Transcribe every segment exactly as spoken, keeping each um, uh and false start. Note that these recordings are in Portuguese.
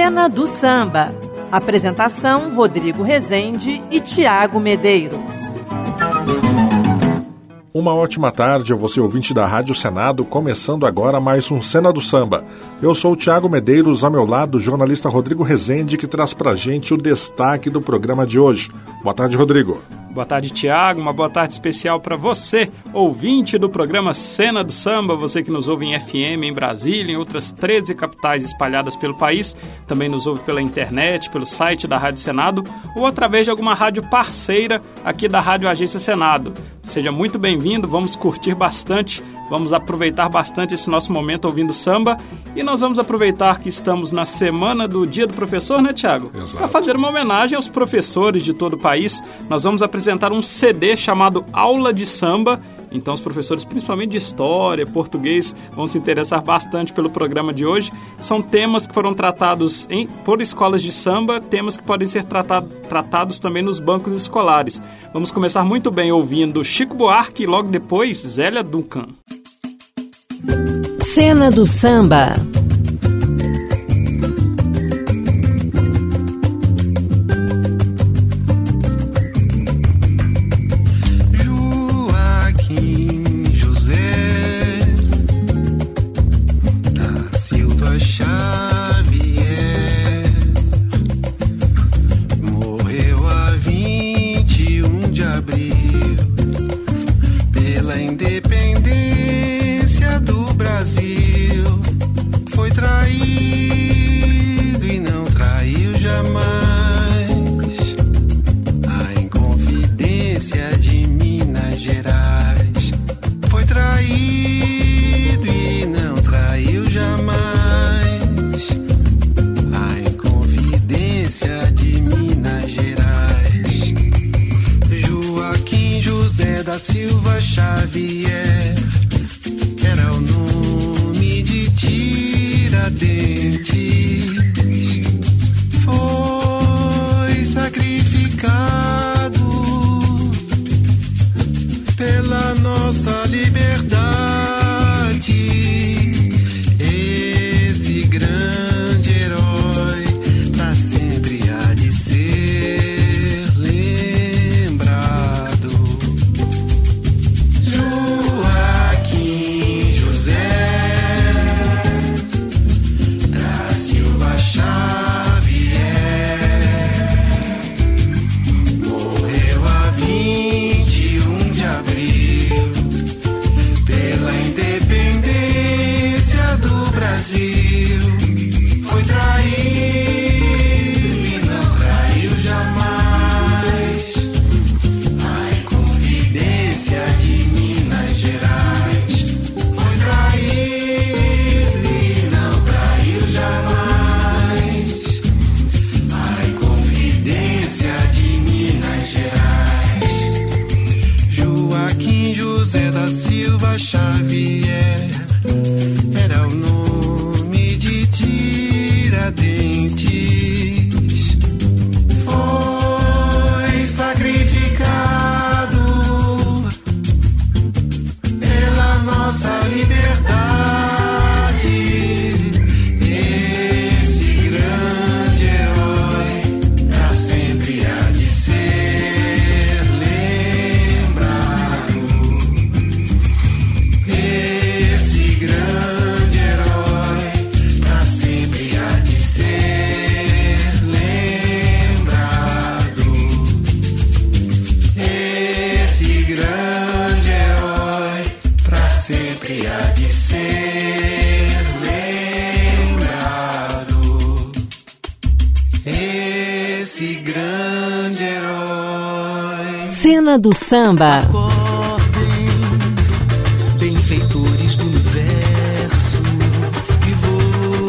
Cena do Samba. Apresentação: Rodrigo Rezende e Tiago Medeiros. Uma ótima tarde a você, ouvinte da Rádio Senado, começando agora mais um Cena do Samba. Eu sou o Tiago Medeiros, ao meu lado o jornalista Rodrigo Rezende, que traz pra gente o destaque do programa de hoje. Boa tarde, Rodrigo. Boa tarde, Tiago. Uma boa tarde especial para você, ouvinte do programa Cena do Samba, você que nos ouve em F M em Brasília, em outras treze capitais espalhadas pelo país, também nos ouve pela internet, pelo site da Rádio Senado ou através de alguma rádio parceira aqui da Rádio Agência Senado. Seja muito bem-vindo, vamos curtir bastante, vamos aproveitar bastante esse nosso momento ouvindo samba e nós vamos aproveitar que estamos na semana do Dia do Professor, né, Tiago? Para fazer uma homenagem aos professores de todo o país. Nós vamos apresentar um C D chamado Aula de Samba. Então os professores, principalmente de história, português, vão se interessar bastante pelo programa de hoje. São temas que foram tratados em, por escolas de samba, temas que podem ser tratado, tratados também nos bancos escolares. Vamos começar muito bem ouvindo Chico Buarque e logo depois Zélia Duncan. Cena do Samba. Silva Xavier era o nome de Tiradentes. Foi sacrificado pela nossa liberdade. Esse grande herói pra sempre há de ser lembrado. Xavier era o nome de Tiradentes. Foi sacrificado pela nossa liberdade. Esse grande herói pra sempre há de ser lembrado. Esse grande herói pra sempre há de ser lembrado. Esse grande herói pra sempre há de ser lembrado. Esse grande herói. Cena do Samba. Benfeitores do universo, e vou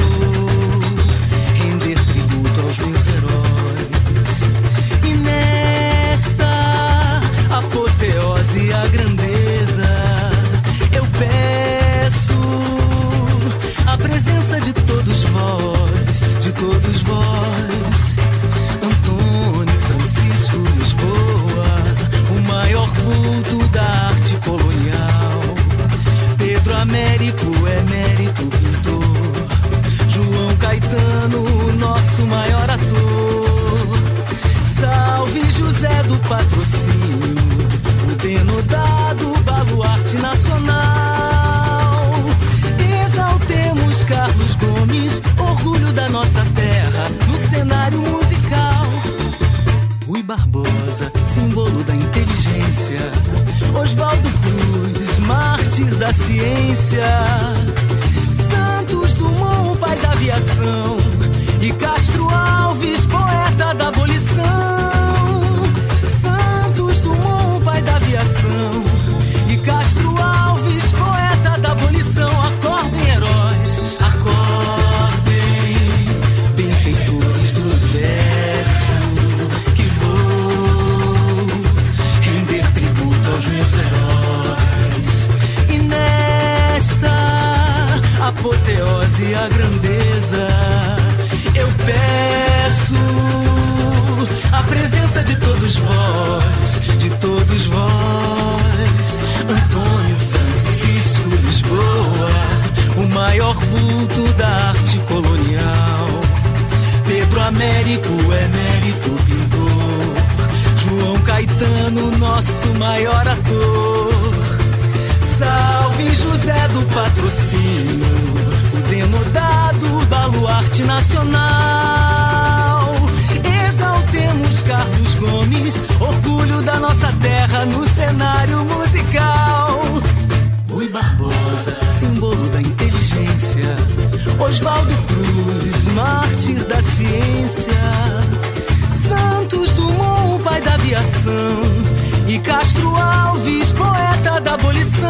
render tributo aos meus heróis. E nesta apoteose e a grandeza, eu peço a presença de todos vós, de todos vós. Antônio Francisco Lisboa, o maior vulto da arte colonial. Pedro nosso maior ator. Salve José do Patrocínio, o denodado baluarte nacional. Exaltemos Carlos Gomes, orgulho da nossa terra, no cenário musical. Rui Barbosa, símbolo da inteligência. Oswaldo Cruz, mártir da ciência. Santos Dumont, pai da aviação. E Castro Alves, poeta da abolição. Santos Dumont, pai da aviação. E Castro Alves, poeta da abolição. Acordem, heróis, acordem, benfeitores do universo, que vou render tributo aos meus heróis. E nesta apoteose a grandeza, eu peço a presença de todos vós, de todos vós. Antônio Francisco Lisboa, o maior vulto da arte colonial. Pedro Américo, emérito pintor. João Caetano, nosso maior ator. Salve José do Patrocínio, o denodado baluarte nacional. Exaltemos Carlos Gomes, orgulho da nossa terra no cenário musical. Rui Barbosa, símbolo da inteligência. Oswaldo Cruz, mártir da ciência. Santos Dumont, pai da aviação. E Castro Alves, poeta da abolição.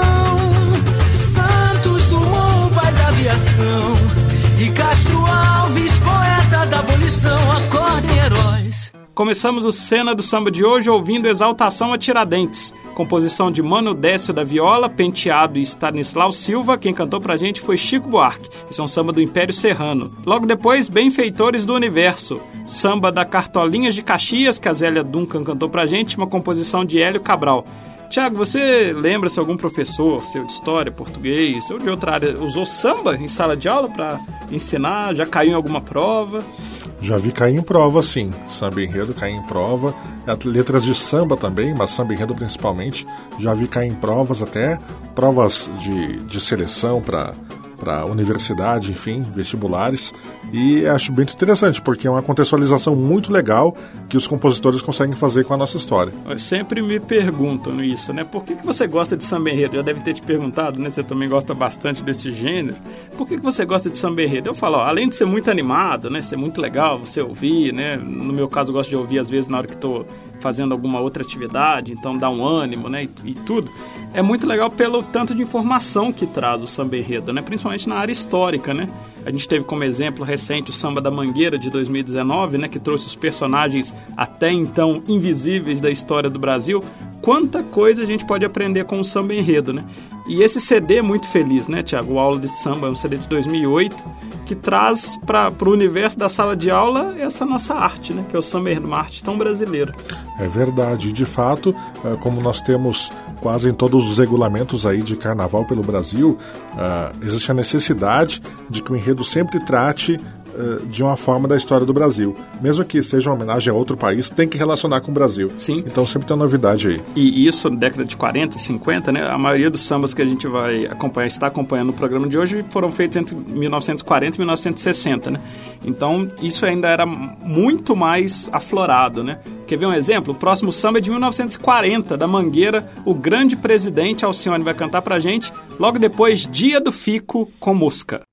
Santos Dumont, pai da aviação. E Castro Alves, poeta da abolição. Acordem, heróis. Começamos o Cena do Samba de hoje ouvindo Exaltação a Tiradentes, composição de Mano Décio da viola, Penteado e Stanislau Silva. Quem cantou pra gente foi Chico Buarque. Esse é um samba do Império Serrano. Logo depois, Benfeitores do Universo, samba da Cartolinhas de Caxias, que a Zélia Duncan cantou pra gente, uma composição de Hélio Cabral. Tiago, você lembra se algum professor seu de história, português ou de outra área usou samba em sala de aula para ensinar? Já caiu em alguma prova? Já vi cair em prova, sim. Samba enredo cair em prova. Letras de samba também, mas samba enredo principalmente. Já vi cair em provas até. Provas de, de seleção para para universidade, enfim, vestibulares. E acho bem interessante, porque é uma contextualização muito legal que os compositores conseguem fazer com a nossa história. Sempre me perguntam isso, né? Por que, que você gosta de samba enredo? Já deve ter te perguntado, né? Você também gosta bastante desse gênero. Por que, que você gosta de samba enredo? Eu falo, ó, além de ser muito animado, né? Ser muito legal você ouvir, né? No meu caso, eu gosto de ouvir às vezes na hora que estou fazendo alguma outra atividade, então dá um ânimo, né? E, e tudo. É muito legal pelo tanto de informação que traz o samba enredo, né? Principalmente na área histórica, né? A gente teve como exemplo recente o Samba da Mangueira de dois mil e dezenove, né? Que trouxe os personagens até então invisíveis da história do Brasil. Quanta coisa a gente pode aprender com o samba enredo, né? E esse C D é muito feliz, né, Tiago? O Aula de Samba é um C D de dois mil e oito que traz para o universo da sala de aula essa nossa arte, né? Que é o samba enredo, uma arte tão brasileira. É verdade. De fato, como nós temos quase em todos os regulamentos aí de carnaval pelo Brasil, existe a necessidade de que o enredo sempre trate de uma forma da história do Brasil. Mesmo que seja uma homenagem a outro país, tem que relacionar com o Brasil. Sim. Então sempre tem uma novidade aí. E isso, na década de quarenta, cinquenta, né? A maioria dos sambas que a gente vai acompanhar, está acompanhando no programa de hoje, foram feitos entre mil novecentos e quarenta e mil novecentos e sessenta, né? Então, isso ainda era muito mais aflorado, né? Quer ver um exemplo? O próximo samba é de mil novecentos e quarenta, da Mangueira. O grande presidente Alcione vai cantar pra gente. Logo depois, Dia do Fico com Mosca.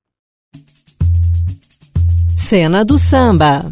Cena do Samba.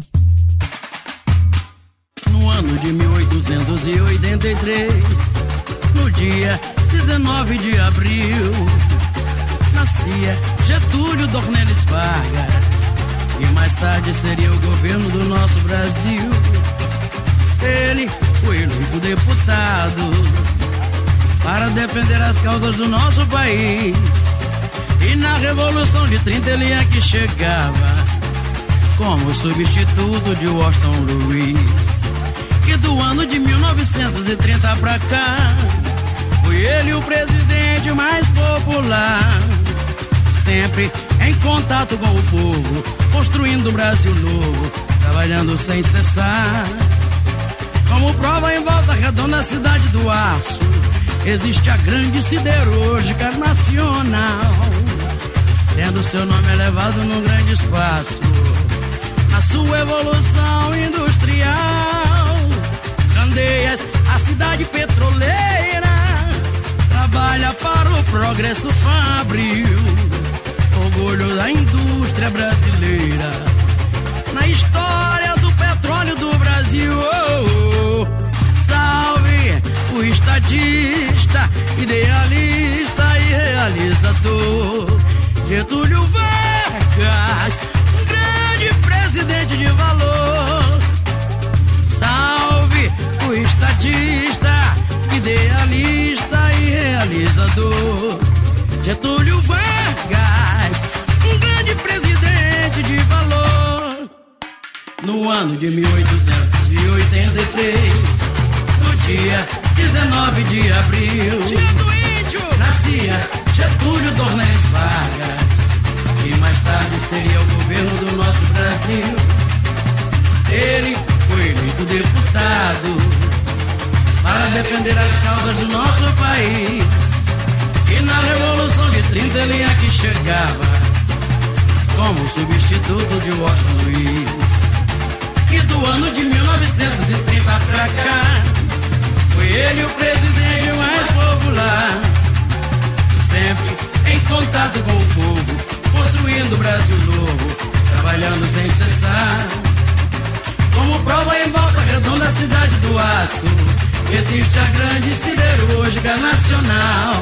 No ano de mil oitocentos e oitenta e três, no dia dezenove de abril, nascia Getúlio Dornelles Vargas, e mais tarde seria o governo do nosso Brasil. Ele foi eleito deputado para defender as causas do nosso país, e na Revolução de trinta ele é que chegava como substituto de Washington Luiz. E do ano de mil novecentos e trinta pra cá, foi ele o presidente mais popular, sempre em contato com o povo, construindo um Brasil novo, trabalhando sem cessar. Como prova em Volta Redonda, a cidade do aço, existe a grande siderúrgica nacional, tendo seu nome elevado num grande espaço, na sua evolução industrial. Candeias, a cidade petroleira, trabalha para o progresso fabril, orgulho da indústria brasileira, na história do petróleo do Brasil. Oh, oh. Salve o estadista, idealista e realizador Getúlio Vargas, um grande presidente de valor. Salve o estadista, idealista e realizador Getúlio Vargas, um grande presidente de valor. No ano de mil oitocentos e oitenta e três, no dia dezenove de abril, dia do índio, nascia Getúlio Dornelles Vargas, que mais tarde seria o governo do nosso Brasil. Ele foi eleito deputado para defender as causas do nosso país, e na Revolução de trinta ele aqui chegava como substituto de Washington Luiz. E do ano de mil novecentos e trinta pra cá, foi ele o presidente mais popular, sempre em contato com o povo, construindo o Brasil novo, trabalhando sem cessar. Como prova em Volta Redonda, a cidade do aço, existe a grande siderúrgica nacional,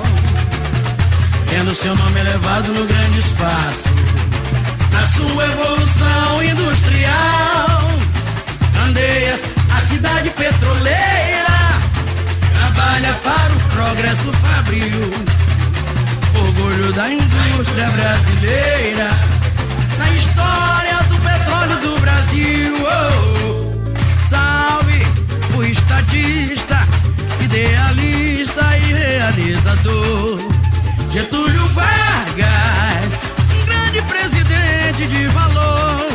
tendo seu nome elevado no grande espaço, na sua evolução industrial. Candeias, a cidade petroleira, trabalha para o progresso fabril, orgulho da indústria brasileira, na história do petróleo do Brasil. Oh, salve o estadista, idealista e realizador Getúlio Vargas, um grande presidente de valor.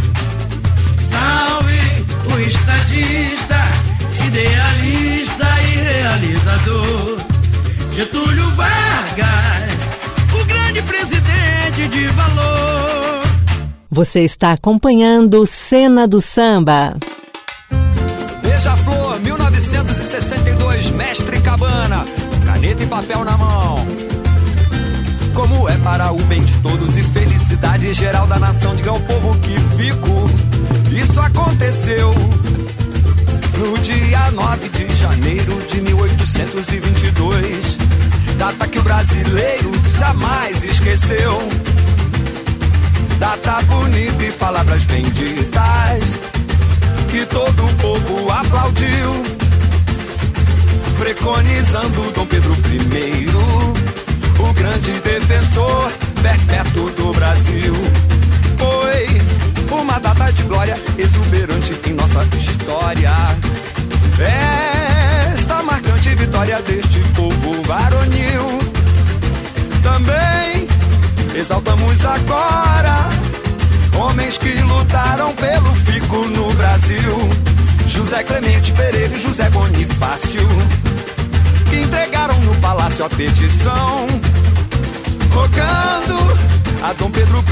Salve o estadista, idealista e realizador Getúlio Vargas, o grande presidente de valor. Você está acompanhando Cena do Samba. Beija-Flor, mil novecentos e sessenta e dois, Mestre Cabana, caneta e papel na mão. Como é para o bem de todos e felicidade geral da nação, diga ao povo que fico. Isso aconteceu no dia nove de janeiro de mil oitocentos e vinte e dois, data que o brasileiro jamais esqueceu. Data bonita e palavras benditas que todo o povo aplaudiu, preconizando Dom Pedro I, o grande defensor perpétuo do Brasil. Foi uma data de glória exuberante em nossa história, esta marcante vitória deste povo varonil. Também exaltamos agora homens que lutaram pelo fico no Brasil, José Clemente Pereira e José Bonifácio, que entregaram no palácio a petição, rogando a Dom Pedro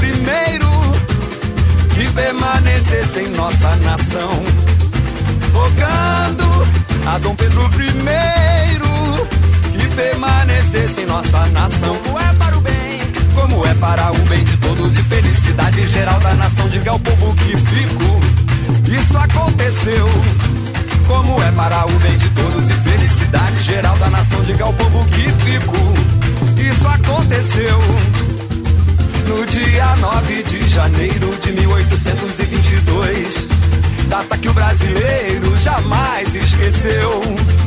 I que permanecesse em nossa nação, rogando a Dom Pedro I que permanecesse em nossa nação. Como é para o bem, como é para o bem de todos e felicidade geral da nação, diga ao povo que fico. Isso aconteceu. Como é para o bem de todos e felicidade geral da nação, diga ao povo que fico. Isso aconteceu no dia nove de janeiro de mil oitocentos e vinte e dois, data que o brasileiro jamais esqueceu.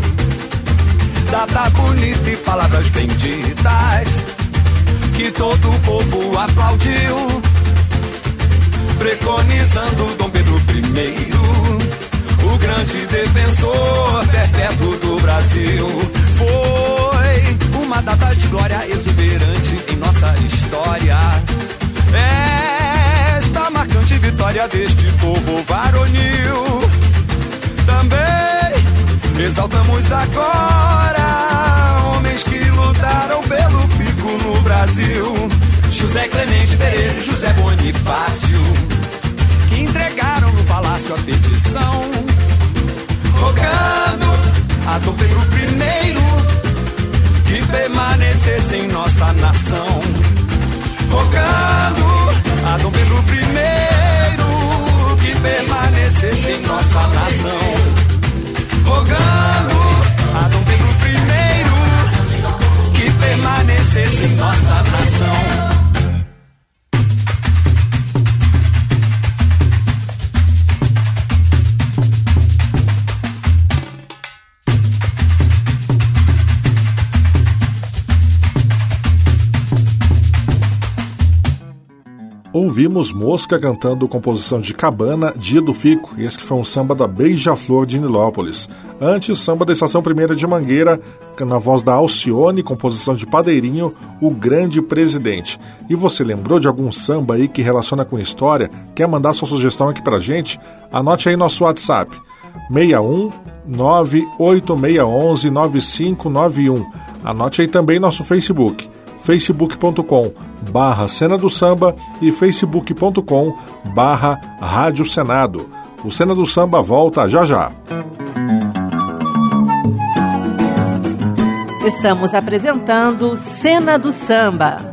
Data bonita e palavras benditas que todo o povo aplaudiu, preconizando Dom Pedro I, o grande defensor perpétuo do Brasil. Foi uma data de glória exuberante em nossa história, vitória deste povo varonil. Também exaltamos agora homens que lutaram pelo fico no Brasil. José Clemente Pereira e José Bonifácio, que entregaram no palácio a petição, rogando a Dom Pedro I que permanecesse em nossa nação. Rogando a Dom Pedro I que permanecesse em nossa nação. Rogando a Dom Pedro I que permanecesse em nossa nação. Ouvimos Mosca cantando composição de Cabana, Dia do Fico. Esse que foi um samba da Beija-Flor de Nilópolis. Antes, samba da Estação Primeira de Mangueira, na voz da Alcione, composição de Padeirinho, O Grande Presidente. E você lembrou de algum samba aí que relaciona com história? Quer mandar sua sugestão aqui pra gente? Anote aí nosso WhatsApp, seis um nove oito seis um um nove cinco nove um. Anote aí também nosso Facebook, facebook ponto com barra Cena do Samba e facebook ponto com barra Rádio Senado. O Cena do Samba volta já já. Estamos apresentando Cena do Samba.